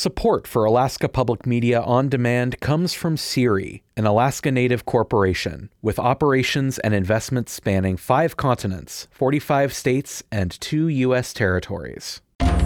Support for Alaska Public Media on Demand comes from CIRI, an Alaska Native corporation with operations and investments spanning 5 continents, 45 states, and 2 U.S. territories.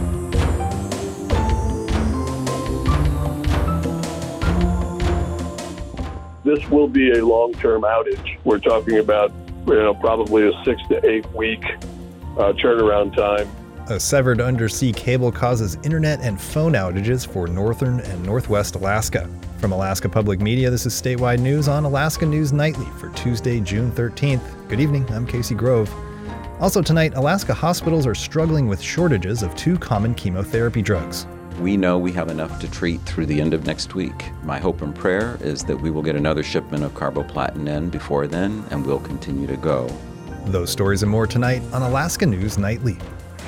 This will be a long-term outage. We're talking about, probably a 6 to 8 week turnaround time. A severed undersea cable causes internet and phone outages for northern and northwest Alaska. From Alaska Public Media, this is Statewide News on Alaska News Nightly for Tuesday, June 13th. Good evening, I'm Casey Grove. Also tonight, Alaska hospitals are struggling with shortages of 2 common chemotherapy drugs. We know we have enough to treat through the end of next week. My hope and prayer is that we will get another shipment of carboplatin in before then, and we'll continue to go. Those stories and more tonight on Alaska News Nightly.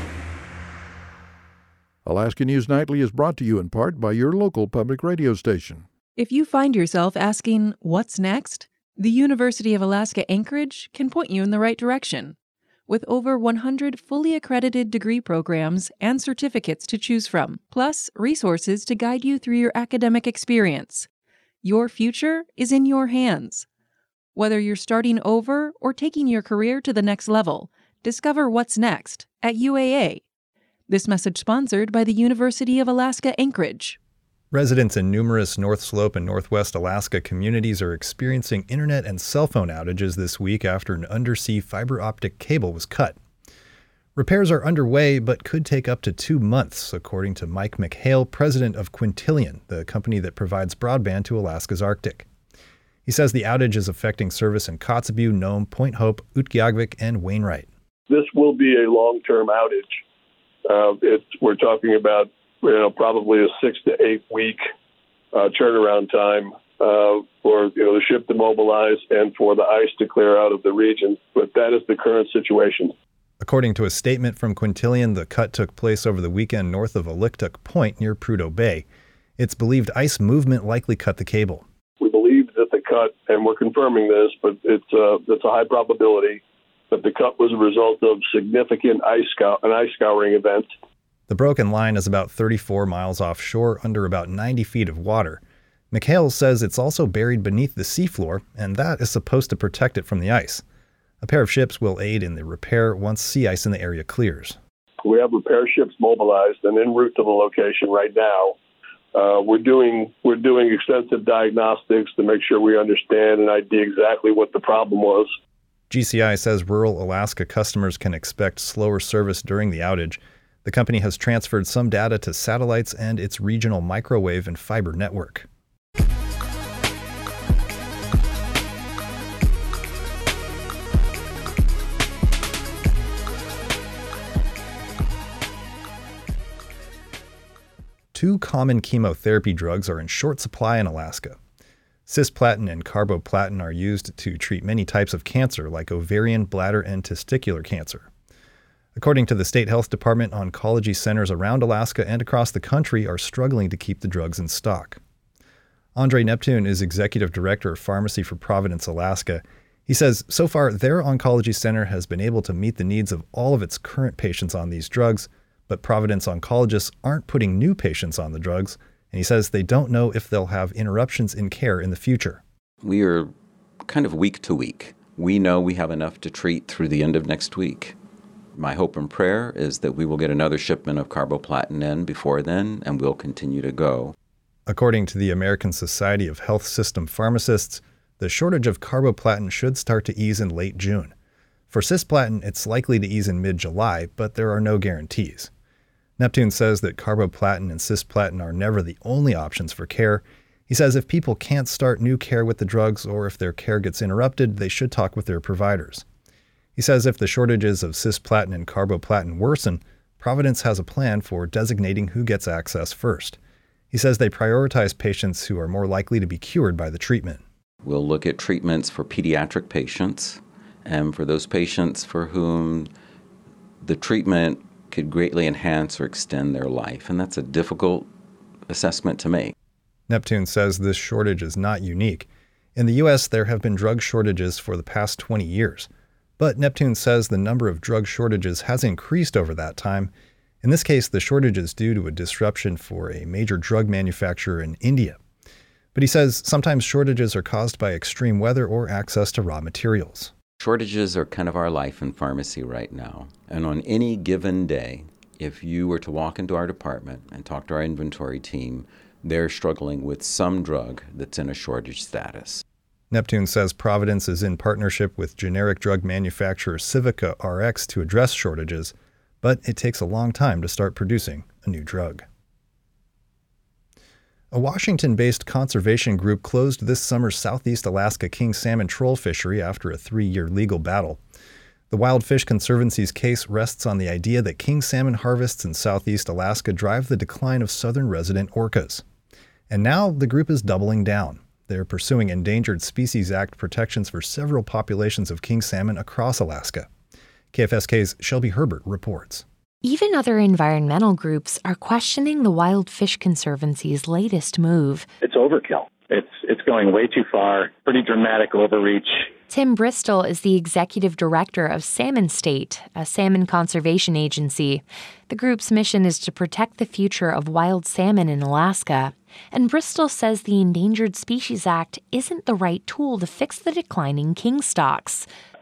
Alaska News Nightly is brought to you in part by your local public radio station. If you find yourself asking, what's next? The University of Alaska Anchorage can point you in the right direction. With over 100 fully accredited degree programs and certificates to choose from, plus resources to guide you through your academic experience. Your future is in your hands. Whether you're starting over or taking your career to the next level, discover what's next at UAA. This message sponsored by the University of Alaska Anchorage. Residents in numerous North Slope and Northwest Alaska communities are experiencing internet and cell phone outages this week after an undersea fiber optic cable was cut. Repairs are underway but could take up to 2 months, according to Mike McHale, president of Quintillion, the company that provides broadband to Alaska's Arctic. He says the outage is affecting service in Kotzebue, Nome, Point Hope, Utqiagvik, and Wainwright. This will be a long-term outage. We're talking about probably a 6 to 8 week turnaround time for the ship to mobilize and for the ice to clear out of the region. But that is the current situation. According to a statement from Quintillion, the cut took place over the weekend north of Aliktuk Point near Prudhoe Bay. It's believed ice movement likely cut the cable. We believe that the cut, and we're confirming this, but it's a high probability that the cut was a result of significant ice scouring event. The broken line is about 34 miles offshore under about 90 feet of water. McHale says it's also buried beneath the seafloor, and that is supposed to protect it from the ice. A pair of ships will aid in the repair once sea ice in the area clears. We have repair ships mobilized and en route to the location right now. We're doing extensive diagnostics to make sure we understand and ID exactly what the problem was. GCI says rural Alaska customers can expect slower service during the outage. The company has transferred some data to satellites and its regional microwave and fiber network. Two common chemotherapy drugs are in short supply in Alaska. Cisplatin and carboplatin are used to treat many types of cancer like ovarian, bladder, and testicular cancer. According to the State Health Department, oncology centers around Alaska and across the country are struggling to keep the drugs in stock. Andre Neptune is Executive Director of Pharmacy for Providence, Alaska. He says so far their oncology center has been able to meet the needs of all of its current patients on these drugs, but Providence oncologists aren't putting new patients on the drugs, and he says they don't know if they'll have interruptions in care in the future. We are kind of week to week. We know we have enough to treat through the end of next week. My hope and prayer is that we will get another shipment of carboplatin in before then, and we'll continue to go. According to the American Society of Health System Pharmacists, the shortage of carboplatin should start to ease in late June. For cisplatin, it's likely to ease in mid-July, but there are no guarantees. Neptune says that carboplatin and cisplatin are never the only options for care. He says if people can't start new care with the drugs or if their care gets interrupted, they should talk with their providers. He says if the shortages of cisplatin and carboplatin worsen, Providence has a plan for designating who gets access first. He says they prioritize patients who are more likely to be cured by the treatment. We'll look at treatments for pediatric patients and for those patients for whom the treatment could greatly enhance or extend their life, and that's a difficult assessment to make. Neptune says this shortage is not unique. In the U.S., there have been drug shortages for the past 20 years, but Neptune says the number of drug shortages has increased over that time, In this case, the shortage is due to a disruption for a major drug manufacturer in India. But he says sometimes shortages are caused by extreme weather or access to raw materials. Shortages are kind of our life in pharmacy right now. And on any given day, if you were to walk into our department and talk to our inventory team, they're struggling with some drug that's in a shortage status. Neptune says Providence is in partnership with generic drug manufacturer Civica RX to address shortages, but it takes a long time to start producing a new drug. A Washington-based conservation group closed this summer's Southeast Alaska king salmon troll fishery after a 3-year legal battle. The Wild Fish Conservancy's case rests on the idea that king salmon harvests in Southeast Alaska drive the decline of southern resident orcas. And now the group is doubling down. They're pursuing Endangered Species Act protections for several populations of king salmon across Alaska. KFSK's Shelby Herbert reports. Even other environmental groups are questioning the Wild Fish Conservancy's latest move. It's overkill. It's going way too far, pretty dramatic overreach. Tim Bristol is the executive director of Salmon State, a salmon conservation agency. The group's mission is to protect the future of wild salmon in Alaska. And Bristol says the Endangered Species Act isn't the right tool to fix the declining king stocks.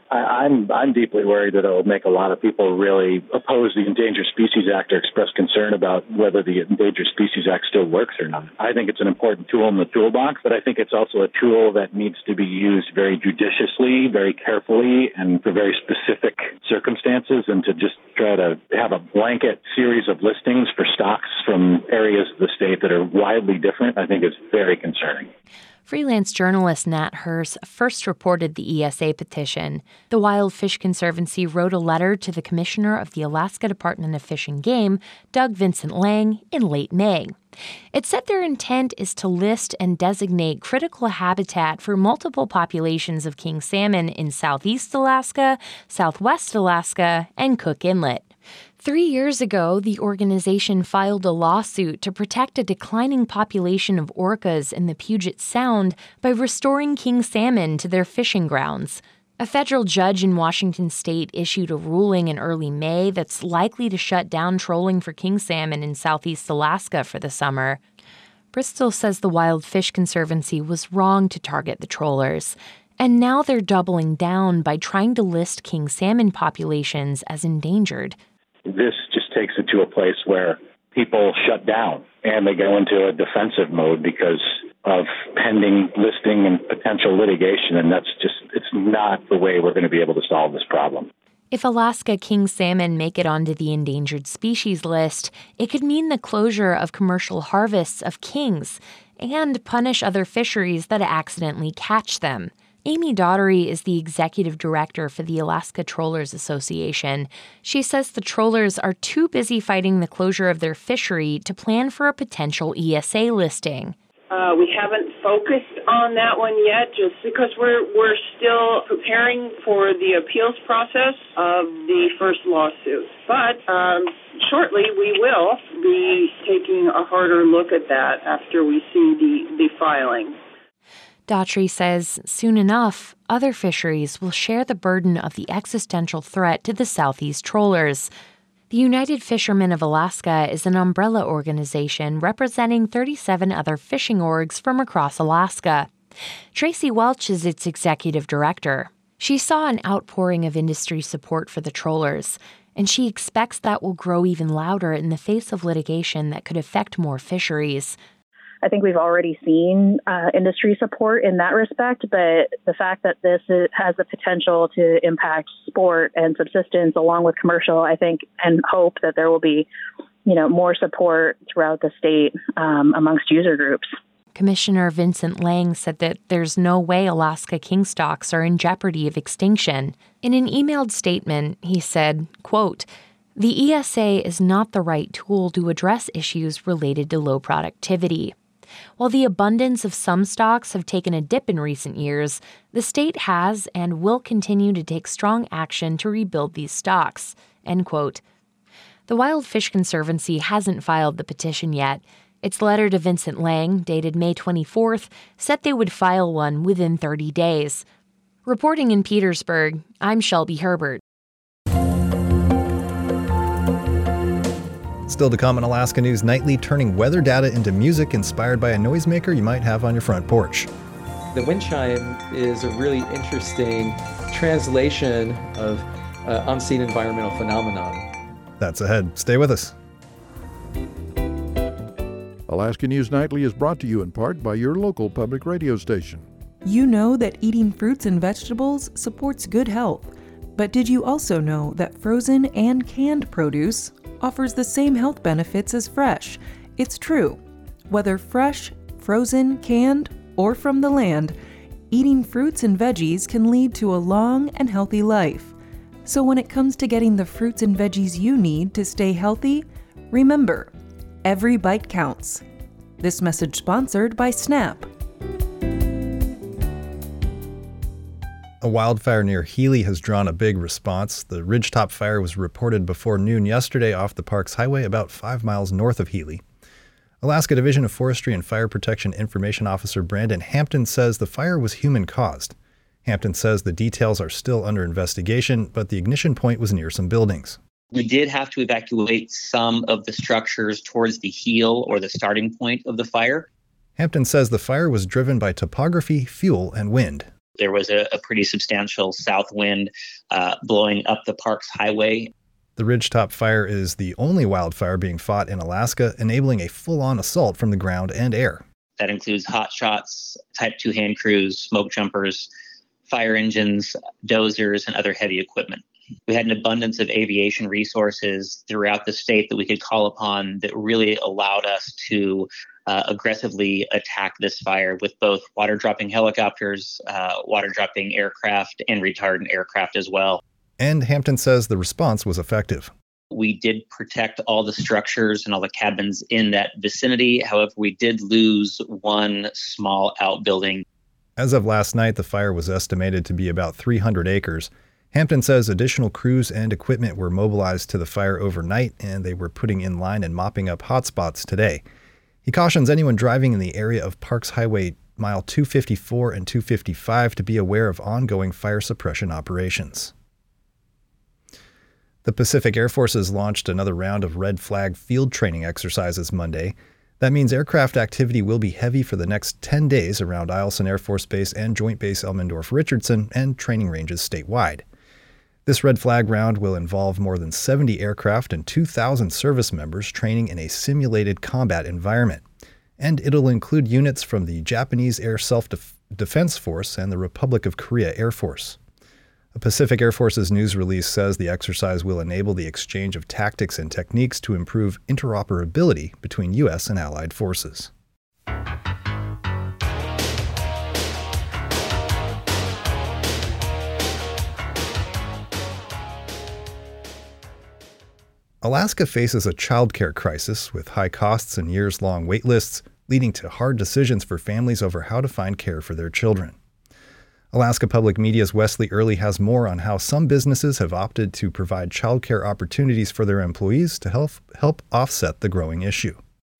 I'm deeply worried that it will make a lot of people really oppose the Endangered Species Act or express concern about whether the Endangered Species Act still works or not. I think it's an important tool in the toolbox, but I think it's also a tool that needs to be used very judiciously, very carefully, and for very specific circumstances. And to just try to have a blanket series of listings for stocks from areas of the state that are widely different, I think is very concerning. Freelance journalist Nat Hurst first reported the ESA petition. The Wild Fish Conservancy wrote a letter to the commissioner of the Alaska Department of Fish and Game, Doug Vincent Lang, in late May. It said their intent is to list and designate critical habitat for multiple populations of king salmon in Southeast Alaska, Southwest Alaska, and Cook Inlet. 3 years ago, the organization filed a lawsuit to protect a declining population of orcas in the Puget Sound by restoring king salmon to their fishing grounds. A federal judge in Washington state issued a ruling in early May that's likely to shut down trolling for king salmon in Southeast Alaska for the summer. Bristol says the Wild Fish Conservancy was wrong to target the trollers, and now they're doubling down by trying to list king salmon populations as endangered. This just takes it to a place where people shut down and they go into a defensive mode because of pending listing and potential litigation. And it's not the way we're going to be able to solve this problem. If Alaska king salmon make it onto the endangered species list, it could mean the closure of commercial harvests of kings and punish other fisheries that accidentally catch them. Amy Daughtery is the executive director for the Alaska Trollers Association. She says the trollers are too busy fighting the closure of their fishery to plan for a potential ESA listing. We haven't focused on that one yet, just because we're still preparing for the appeals process of the first lawsuit. But shortly we will be taking a harder look at that after we see the filing. Daughtery says soon enough, other fisheries will share the burden of the existential threat to the Southeast trollers. The United Fishermen of Alaska is an umbrella organization representing 37 other fishing orgs from across Alaska. Tracy Welch is its executive director. She saw an outpouring of industry support for the trollers, and she expects that will grow even louder in the face of litigation that could affect more fisheries. I think we've already seen industry support in that respect, but the fact that this has the potential to impact sport and subsistence along with commercial, I think, and hope that there will be, more support throughout the state amongst user groups. Commissioner Vincent Lang said that there's no way Alaska king stocks are in jeopardy of extinction. In an emailed statement, he said, quote, "The ESA is not the right tool to address issues related to low productivity. While the abundance of some stocks have taken a dip in recent years, the state has and will continue to take strong action to rebuild these stocks." End quote. The Wild Fish Conservancy hasn't filed the petition yet. Its letter to Vincent Lang, dated May 24th, said they would file one within 30 days. Reporting in Petersburg, I'm Shelby Herbert. Still to come on Alaska News Nightly, turning weather data into music inspired by a noisemaker you might have on your front porch. The wind chime is a really interesting translation of unseen environmental phenomenon. That's ahead. Stay with us. Alaska News Nightly is brought to you in part by your local public radio station. You know that eating fruits and vegetables supports good health, but did you also know that frozen and canned produce offers the same health benefits as fresh? It's true. Whether fresh, frozen, canned, or from the land, eating fruits and veggies can lead to a long and healthy life. So when it comes to getting the fruits and veggies you need to stay healthy, remember, every bite counts. This message sponsored by Snap. A wildfire near Healy has drawn a big response. The Ridgetop fire was reported before noon yesterday off the Parks Highway about 5 miles north of Healy. Alaska Division of Forestry and Fire Protection Information Officer Brandon Hampton says the fire was human-caused. Hampton says the details are still under investigation, but the ignition point was near some buildings. We did have to evacuate some of the structures towards the heel or the starting point of the fire. Hampton says the fire was driven by topography, fuel, and wind. There was a pretty substantial south wind blowing up the Parks Highway. The Ridgetop fire is the only wildfire being fought in Alaska, enabling a full-on assault from the ground and air. That includes hot shots, Type 2 hand crews, smoke jumpers, fire engines, dozers, and other heavy equipment. We had an abundance of aviation resources throughout the state that we could call upon that really allowed us to aggressively attack this fire with both water-dropping helicopters, water-dropping aircraft, and retardant aircraft as well. And Hampton says the response was effective. We did protect all the structures and all the cabins in that vicinity. However, we did lose one small outbuilding. As of last night, the fire was estimated to be about 300 acres. Hampton says additional crews and equipment were mobilized to the fire overnight, and they were putting in line and mopping up hotspots today. He cautions anyone driving in the area of Parks Highway Mile 254 and 255 to be aware of ongoing fire suppression operations. The Pacific Air Forces launched another round of Red Flag field training exercises Monday. That means aircraft activity will be heavy for the next 10 days around Eielson Air Force Base and Joint Base Elmendorf-Richardson and training ranges statewide. This Red Flag round will involve more than 70 aircraft and 2,000 service members training in a simulated combat environment. And it'll include units from the Japanese Air Self-Defense Force and the Republic of Korea Air Force. A Pacific Air Force's news release says the exercise will enable the exchange of tactics and techniques to improve interoperability between U.S. and allied forces. Alaska faces a childcare crisis with high costs and years-long wait lists, leading to hard decisions for families over how to find care for their children. Alaska Public Media's Wesley Early has more on how some businesses have opted to provide childcare opportunities for their employees to help offset the growing issue.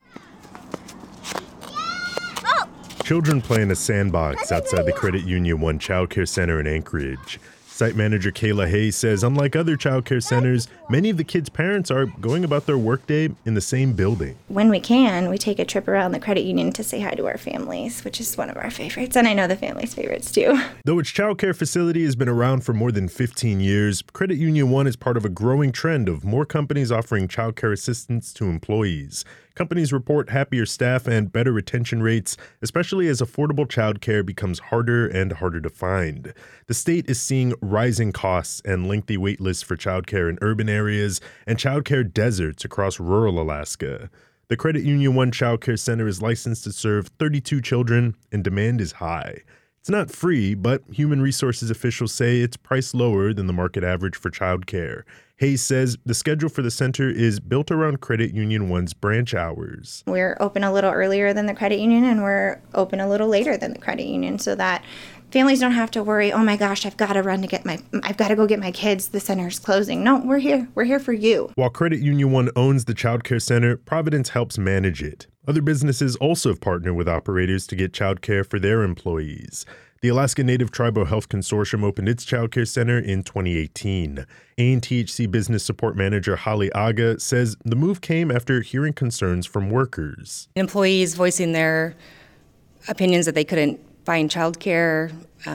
Children play in a sandbox outside the Credit Union One Child Care Center in Anchorage. Site manager Kayla Hayes says unlike other child care centers, many of the kids' parents are going about their workday in the same building. When we can, we take a trip around the credit union to say hi to our families, which is one of our favorites, and I know the family's favorites too. Though its child care facility has been around for more than 15 years, Credit Union One is part of a growing trend of more companies offering child care assistance to employees. Companies report happier staff and better retention rates, especially as affordable child care becomes harder and harder to find. The state is seeing rising costs and lengthy wait lists for child care in urban areas and child care deserts across rural Alaska. The Credit Union One Child Care Center is licensed to serve 32 children, and demand is high. It's not free, but human resources officials say it's priced lower than the market average for child care. Hayes says the schedule for the center is built around Credit Union One's branch hours. We're open a little earlier than the credit union, and we're open a little later than the credit union so that families don't have to worry, oh my gosh, I've got to go get my kids, the center's closing. No, we're here. We're here for you. While Credit Union One owns the child care center, Providence helps manage it. Other businesses also have partnered with operators to get child care for their employees. The Alaska Native Tribal Health Consortium opened its child care center in 2018. ANTHC Business Support Manager Holly Aga says the move came after hearing concerns from workers. Employees voicing their opinions that they couldn't find child care.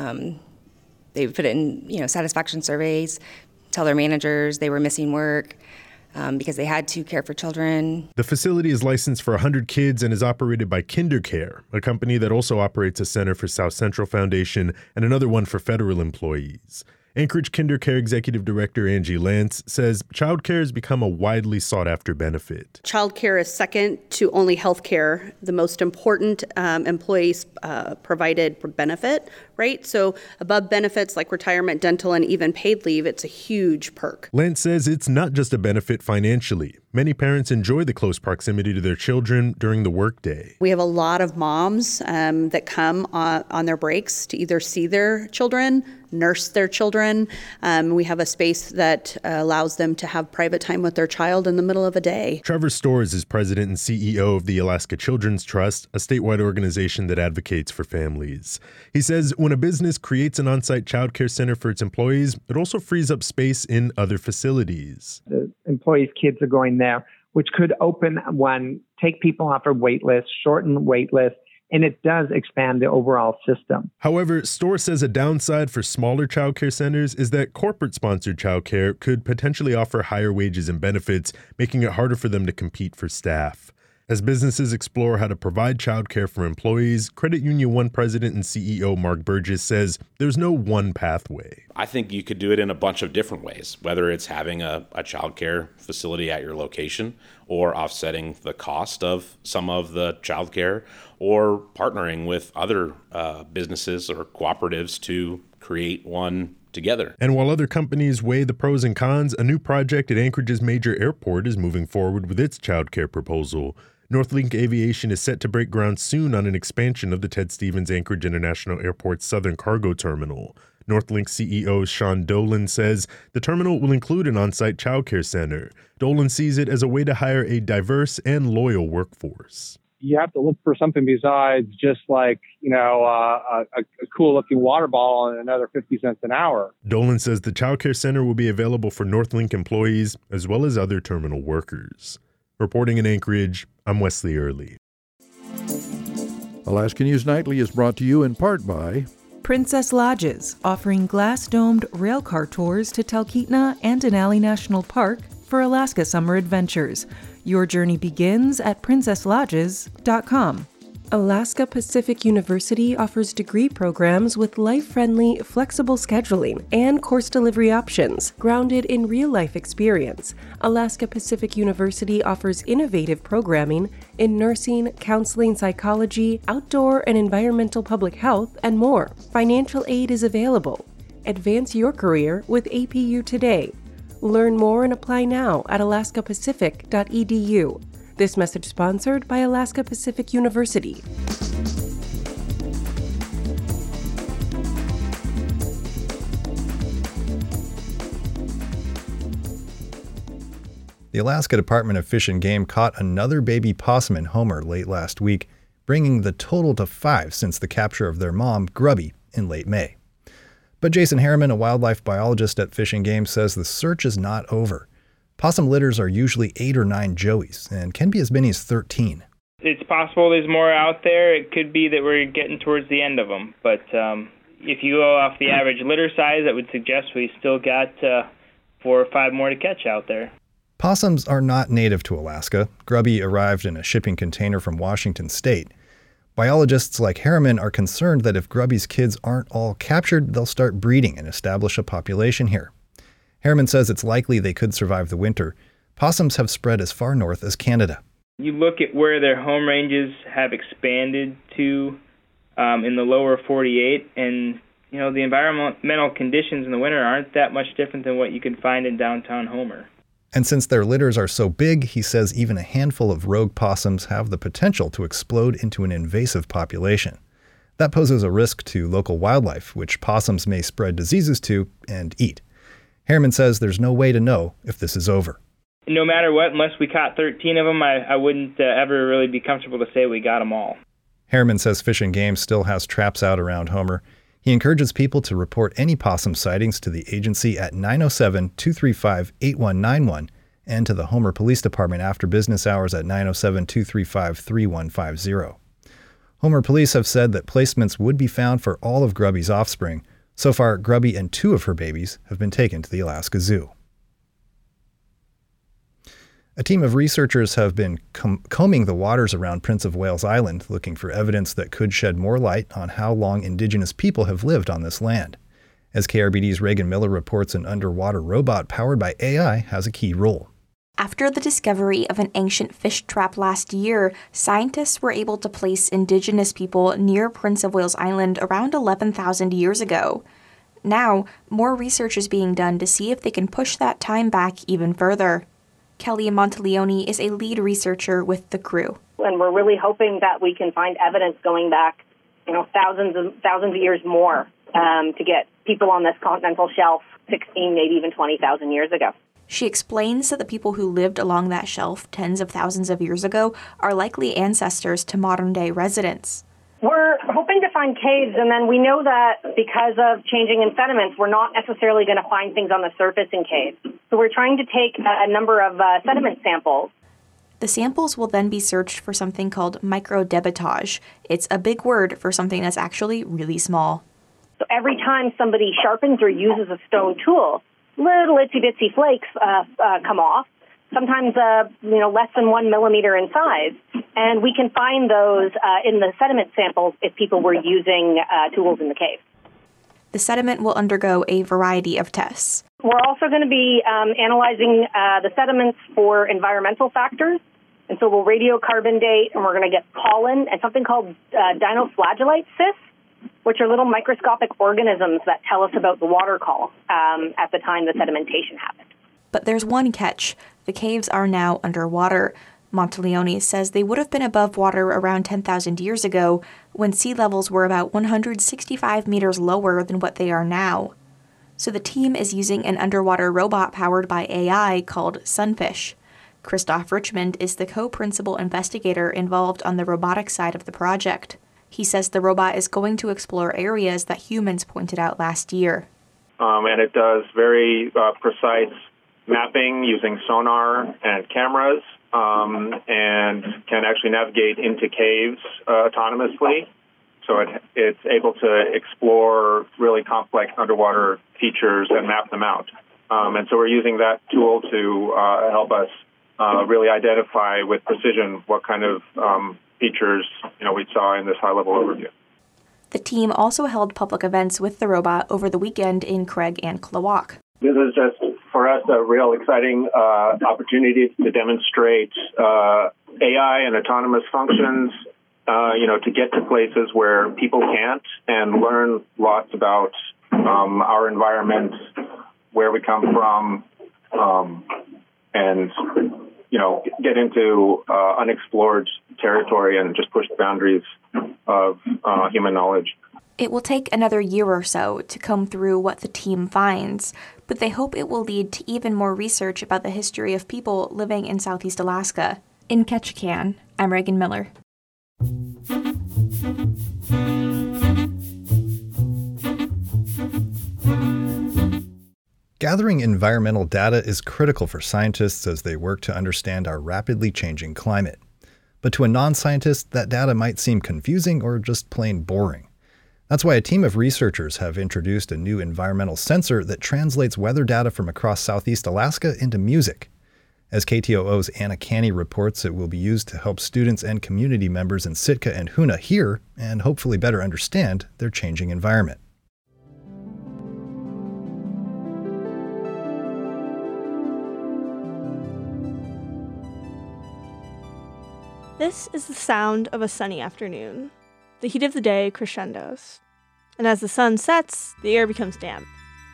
They put it in, satisfaction surveys, tell their managers they were missing work because they had to care for children. The facility is licensed for 100 kids and is operated by KinderCare, a company that also operates a center for South Central Foundation and another one for federal employees. Anchorage KinderCare Executive Director Angie Lance says childcare has become a widely sought-after benefit. Childcare is second to only health care, the most important employees-provided benefit, right? So above benefits like retirement, dental, and even paid leave, it's a huge perk. Lance says it's not just a benefit financially. Many parents enjoy the close proximity to their children during the workday. We have a lot of moms that come on their breaks to either see their children, nurse their children. We have a space that allows them to have private time with their child in the middle of a day. Trevor Storrs is president and CEO of the Alaska Children's Trust, a statewide organization that advocates for families. He says when a business creates an on-site child care center for its employees, it also frees up space in other facilities. The employees' kids are going there, which could open one, take people off a wait list, shorten wait lists, and it does expand the overall system. However, Storr says a downside for smaller childcare centers is that corporate-sponsored childcare could potentially offer higher wages and benefits, making it harder for them to compete for staff. As businesses explore how to provide childcare for employees, Credit Union One President and CEO Mark Burgess says there's no one pathway. I think you could do it in a bunch of different ways, whether it's having a childcare facility at your location or offsetting the cost of some of the childcare or partnering with other businesses or cooperatives to create one together. And while other companies weigh the pros and cons, a new project at Anchorage's major airport is moving forward with its childcare proposal. Northlink Aviation is set to break ground soon on an expansion of the Ted Stevens Anchorage International Airport's southern cargo terminal. Northlink CEO Sean Dolan says the terminal will include an on-site childcare center. Dolan sees it as a way to hire a diverse and loyal workforce. You have to look for something besides just like, a cool-looking water ball and another 50 cents an hour. Dolan says the childcare center will be available for Northlink employees as well as other terminal workers. Reporting in Anchorage, I'm Wesley Early. Alaska News Nightly is brought to you in part by Princess Lodges, offering glass-domed railcar tours to Talkeetna and Denali National Park for Alaska summer adventures. Your journey begins at princesslodges.com. Alaska Pacific University offers degree programs with life-friendly, flexible scheduling and course delivery options grounded in real-life experience. Alaska Pacific University offers innovative programming in nursing, counseling, psychology, outdoor and environmental public health, and more. Financial aid is available. Advance your career with APU today. Learn more and apply now at alaskapacific.edu. This message sponsored by Alaska Pacific University. The Alaska Department of Fish and Game caught another baby possum in Homer late last week, bringing the total to 5 since the capture of their mom, Grubby, in late May. But Jason Harriman, a wildlife biologist at Fish and Game, says the search is not over. Possum litters are usually 8 or 9 joeys and can be as many as 13. It's possible there's more out there. It could be that we're getting towards the end of them. But if you go off the average litter size, that would suggest we still got 4 or 5 more to catch out there. Possums are not native to Alaska. Grubby arrived in a shipping container from Washington state. Biologists like Harriman are concerned that if Grubby's kids aren't all captured, they'll start breeding and establish a population here. Harriman says it's likely they could survive the winter. Possums have spread as far north as Canada. You look at where their home ranges have expanded to in the lower 48, and the environmental conditions in the winter aren't that much different than what you can find in downtown Homer. And since their litters are so big, he says even a handful of rogue possums have the potential to explode into an invasive population. That poses a risk to local wildlife, which possums may spread diseases to and eat. Harriman says there's no way to know if this is over. No matter what, unless we caught 13 of them, I wouldn't ever really be comfortable to say we got them all. Harriman says Fish and Game still has traps out around Homer. He encourages people to report any possum sightings to the agency at 907-235-8191 and to the Homer Police Department after business hours at 907-235-3150. Homer Police have said that placements would be found for all of Grubby's offspring. So far, Grubby and 2 of her babies have been taken to the Alaska Zoo. A team of researchers have been combing the waters around Prince of Wales Island, looking for evidence that could shed more light on how long Indigenous people have lived on this land. As KRBD's Reagan Miller reports, an underwater robot powered by AI has a key role. After the discovery of an ancient fish trap last year, scientists were able to place Indigenous people near Prince of Wales Island around 11,000 years ago. Now, more research is being done to see if they can push that time back even further. Kelly Monteleone is a lead researcher with the crew. And we're really hoping that we can find evidence going back, thousands of years more to get people on this continental shelf 16, maybe even 20,000 years ago. She explains that the people who lived along that shelf tens of thousands of years ago are likely ancestors to modern-day residents. We're hoping to find caves, and then we know that because of changing in sediments, we're not necessarily going to find things on the surface in caves. So we're trying to take a number of sediment samples. The samples will then be searched for something called microdebitage. It's a big word for something that's actually really small. So every time somebody sharpens or uses a stone tool, little itsy-bitsy flakes come off, sometimes less than 1 millimeter in size. And we can find those in the sediment samples if people were using tools in the cave. The sediment will undergo a variety of tests. We're also going to be analyzing the sediments for environmental factors. And so we'll radiocarbon date, and we're going to get pollen and something called dinoflagellate cysts, which are little microscopic organisms that tell us about the water column at the time the sedimentation happened. But there's one catch. The caves are now underwater. Monteleone says they would have been above water around 10,000 years ago when sea levels were about 165 meters lower than what they are now. So the team is using an underwater robot powered by AI called Sunfish. Christoph Richmond is the co-principal investigator involved on the robotics side of the project. He says the robot is going to explore areas that humans pointed out last year. And it does very precise mapping using sonar and cameras, and can actually navigate into caves autonomously. So it's able to explore really complex underwater features and map them out. And so we're using that tool to help us really identify with precision what kind of features we saw in this high-level overview. The team also held public events with the robot over the weekend in Craig and Klawock. This is just, for us, a real exciting opportunity to demonstrate AI and autonomous functions, to get to places where people can't and learn lots about our environment, where we come from, and get into unexplored territory and just push the boundaries of human knowledge. It will take another year or so to comb through what the team finds, but they hope it will lead to even more research about the history of people living in Southeast Alaska. In Ketchikan, I'm Reagan Miller. Gathering environmental data is critical for scientists as they work to understand our rapidly changing climate. But to a non-scientist, that data might seem confusing or just plain boring. That's why a team of researchers have introduced a new environmental sensor that translates weather data from across Southeast Alaska into music. As KTOO's Anna Canny reports, it will be used to help students and community members in Sitka and Hoonah hear and hopefully better understand their changing environment. This is the sound of a sunny afternoon. The heat of the day crescendos, and as the sun sets, the air becomes damp.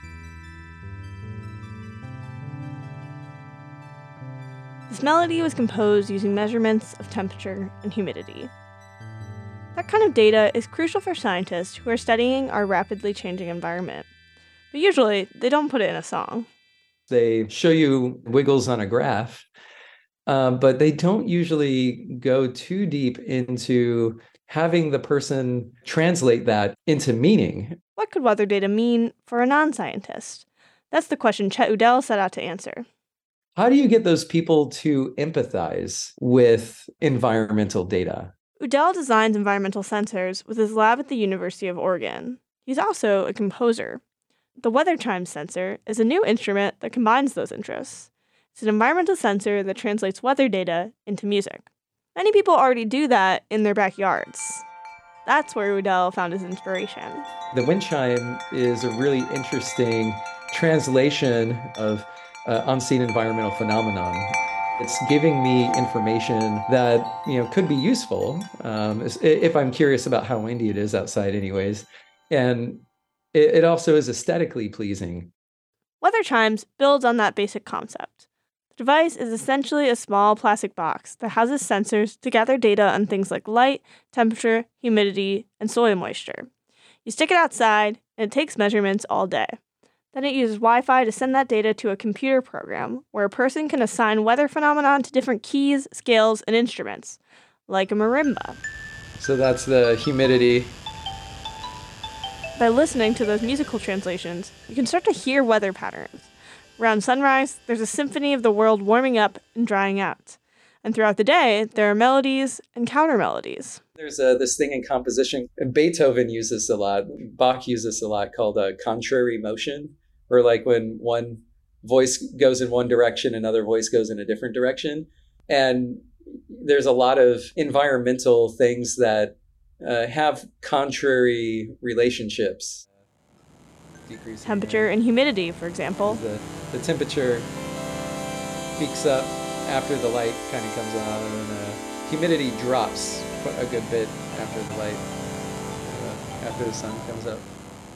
This melody was composed using measurements of temperature and humidity. That kind of data is crucial for scientists who are studying our rapidly changing environment, but usually they don't put it in a song. They show you wiggles on a graph, but they don't usually go too deep into having the person translate that into meaning. What could weather data mean for a non-scientist? That's the question Chet Udell set out to answer. How do you get those people to empathize with environmental data? Udell designs environmental sensors with his lab at the University of Oregon. He's also a composer. The Weather Chimes sensor is a new instrument that combines those interests. It's an environmental sensor that translates weather data into music. Many people already do that in their backyards. That's where Udell found his inspiration. The wind chime is a really interesting translation of unseen environmental phenomenon. It's giving me information that could be useful if I'm curious about how windy it is outside anyways. And it also is aesthetically pleasing. Weather Chimes builds on that basic concept. The device is essentially a small plastic box that houses sensors to gather data on things like light, temperature, humidity, and soil moisture. You stick it outside, and it takes measurements all day. Then it uses Wi-Fi to send that data to a computer program where a person can assign weather phenomenon to different keys, scales, and instruments, like a marimba. So that's the humidity. By listening to those musical translations, you can start to hear weather patterns. Around sunrise, there's a symphony of the world warming up and drying out. And throughout the day, there are melodies and counter-melodies. There's this thing in composition, and Beethoven uses this a lot, Bach uses this a lot, called contrary motion, where like when one voice goes in one direction, another voice goes in a different direction. And there's a lot of environmental things that have contrary relationships. Temperature and humidity, for example. The temperature peaks up after the light kind of comes on, and humidity drops a good bit after the light, after the sun comes up.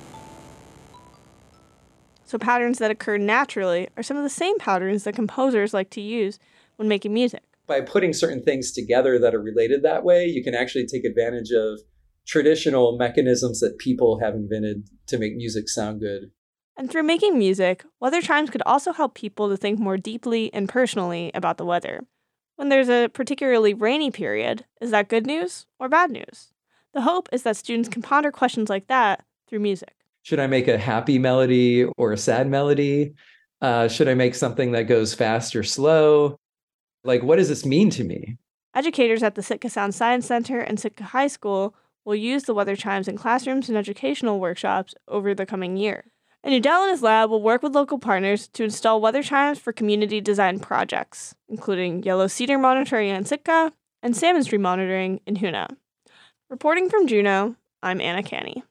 So patterns that occur naturally are some of the same patterns that composers like to use when making music. By putting certain things together that are related that way, you can actually take advantage of traditional mechanisms that people have invented to make music sound good. And through making music, Weather Chimes could also help people to think more deeply and personally about the weather. When there's a particularly rainy period, is that good news or bad news? The hope is that students can ponder questions like that through music. Should I make a happy melody or a sad melody? Should I make something that goes fast or slow? Like, what does this mean to me? Educators at the Sitka Sound Science Center and Sitka High School will use the Weather Chimes in classrooms and educational workshops over the coming year. And Udell and his lab will work with local partners to install Weather Chimes for community design projects, including yellow cedar monitoring in Sitka and salmon stream monitoring in Hoonah. Reporting from Juneau, I'm Anna Canny.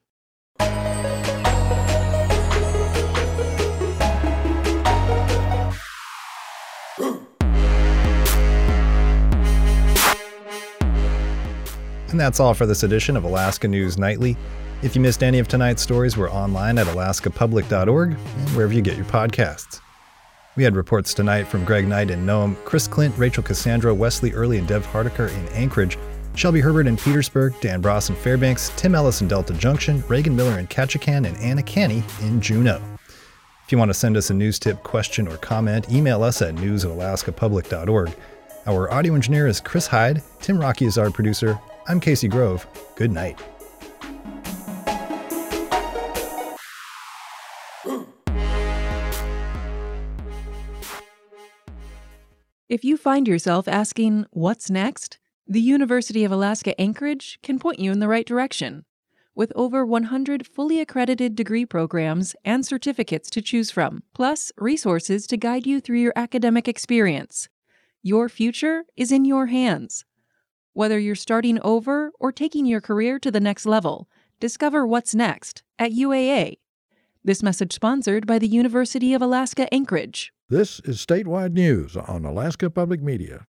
And that's all for this edition of Alaska News Nightly. If you missed any of tonight's stories, we're online at alaskapublic.org and wherever you get your podcasts. We had reports tonight from Greg Knight in Nome, Chris Clint, Rachel Cassandra, Wesley Early, and Dev Hardiker in Anchorage, Shelby Herbert in Petersburg, Dan Bross in Fairbanks, Tim Ellis in Delta Junction, Reagan Miller in Ketchikan, and Anna Canny in Juneau. If you want to send us a news tip, question, or comment, email us at news@alaskapublic.org. Our audio engineer is Chris Hyde. Tim Rocky is our producer. I'm Casey Grove. Good night. If you find yourself asking, what's next? The University of Alaska Anchorage can point you in the right direction. With over 100 fully accredited degree programs and certificates to choose from, plus resources to guide you through your academic experience. Your future is in your hands. Whether you're starting over or taking your career to the next level, discover what's next at UAA. This message sponsored by the University of Alaska Anchorage. This is Statewide News on Alaska Public Media.